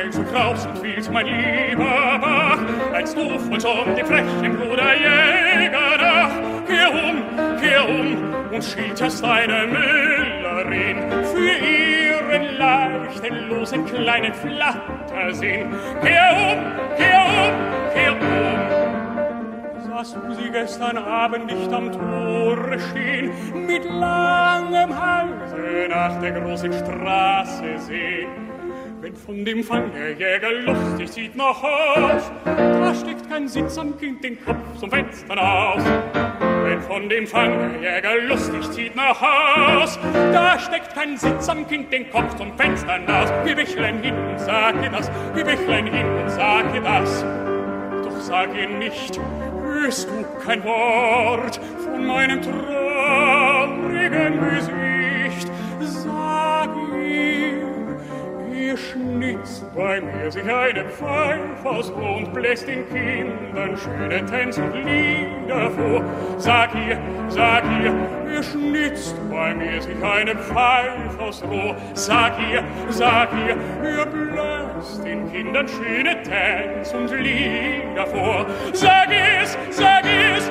schnell zu Kraus und fielst, mein lieber Bach, als du von schon dem frechen Bruder Jäger nach. Kehr um und schilterst deine Müllerin für ihren leichten, losen kleinen Flattersinn. Kehr um, sahst du sie gestern Abend nicht am Tore stehen, mit langem Halse nach der großen Straße sehen? Wenn von dem Fang der Jäger lustig sieht noch aus, da steckt kein Sitz am Kind den Kopf zum Fenster aus. Wenn von dem Fang der Jäger lustig zieht nach Haus, da steckt kein Sitz am Kind den Kopf zum Fenster aus. Geh Bächlein hin und sag ihr das, geh Bächlein hin und sag ihr das. Doch sag ihr nicht, hörst du kein Wort von meinem traurigen Gesicht. Sag ihr schnitzt bei mir sich eine Pfeif aus Rohr und bläst den Kindern schöne Tänze und Lieder vor. Sag ihr schnitzt bei mir sich eine Pfeif aus Rohr. Sag ihr bläst den Kindern schöne Tänze und Lieder vor. Sag es,